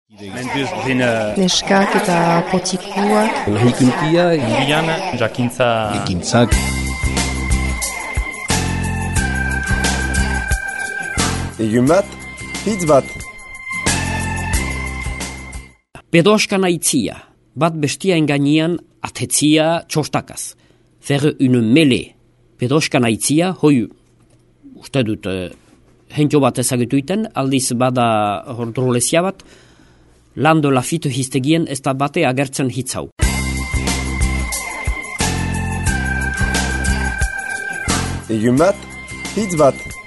Neskak eta potikuak. Lahikuntia, Irian, jakintza... ekintzak. Egun bat, hitz bat. Pedoskan aitzia, bat bestiaen gainean atetzia txostakaz. Faire une mêlée. Pedoskan aitzia, hoi, uste dut, hentio bat ezagutuiten, aldiz bada hordrolezia bat, lando lafitu histegien ez da bate agertzen hitzau. Egun bat, hitz bat.